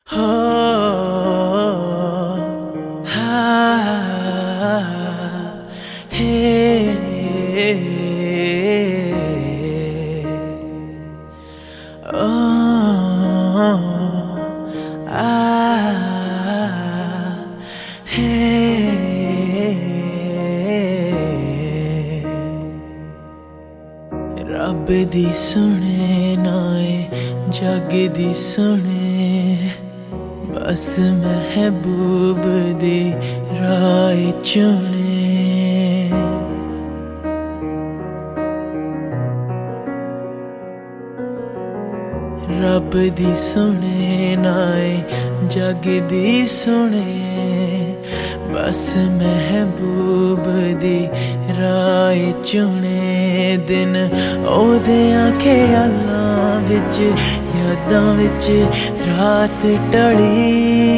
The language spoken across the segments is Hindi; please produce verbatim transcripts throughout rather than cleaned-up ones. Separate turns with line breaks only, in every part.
हो हा हे ओ आ हे रब दी सुने नाए जग दी सुने बस महबूब दी राह चुने। रब दी सुने नाए जग दी सुने बस महबूब दी राह चुने। दिन ओदे ख्यालां विच यादां विच रात टली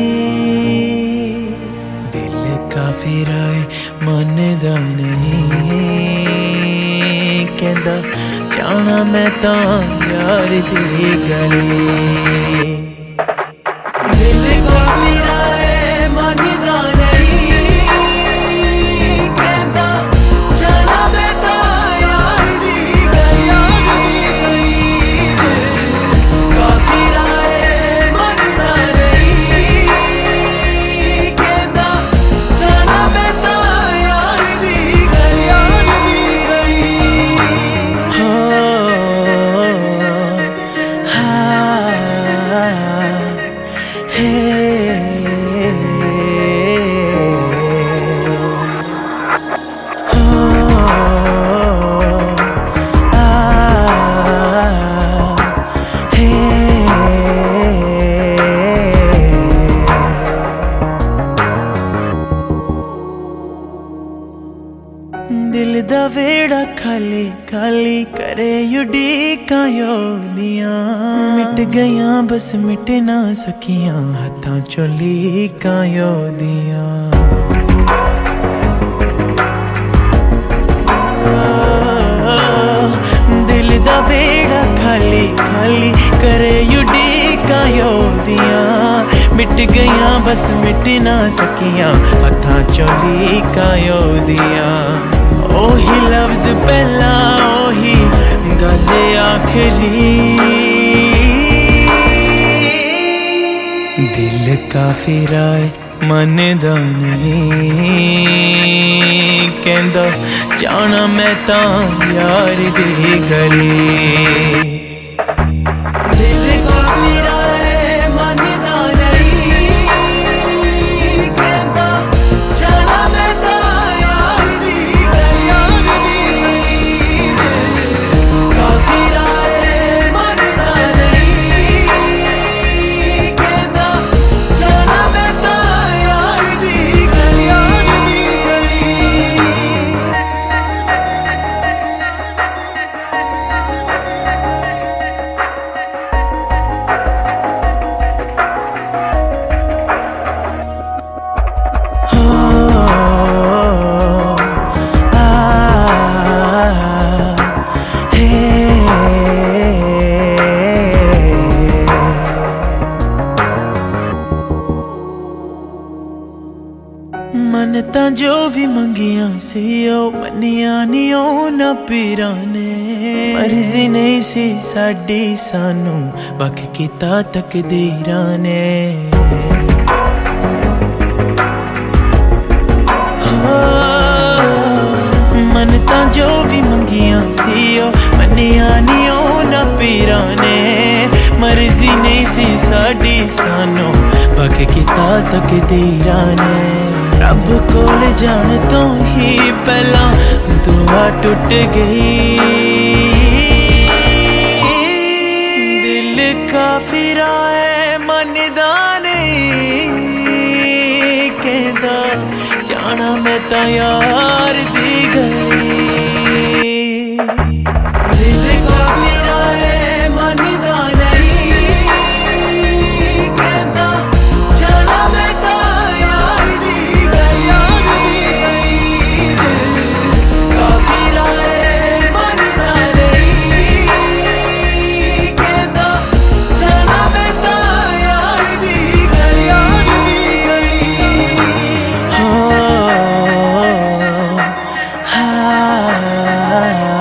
दिल काफिर आए मनदा नहीं कहंदा जाना मैं तां यार दी गली। दिल काफिर आए मनदा दिल दा वेड़ा खाली खाली करे उड़ीकां योदियां मिट गईयां बस मिट ना सकियां हत्थां चों लीकां योदियां। दिल दा वेड़ा खाली खाली करे उड़ीकां योदियां मिट गईयां बस मिट ना सकियां हत्थां चों लीकां योदियां। ओही लफ्ज पहला ओही गल आखरी दिल काफिर आए मनदा नहीं कहंदा जाना मैं तां यार दी गली। दिल काफिर आए मनदा मन तां जो भी मंगिया सी ओ मनिया नी उन्हां पीरां ने मर्जी नहीं सी साडी सानू वख कीता तकदीरां ने। मन तां जो भी मंगिया सी ओ मनिया नी उन्हां पीरां ने मर्जी नहीं सी साडी सानू वख कीता तकदीरां ने। रब कोल जान तो ही पहला दुआ टूट गई दिल काफिर आए मनदा नहीं कहंदा जाना मैं तां यार दी गली। दिल काफिर आए मनदा आ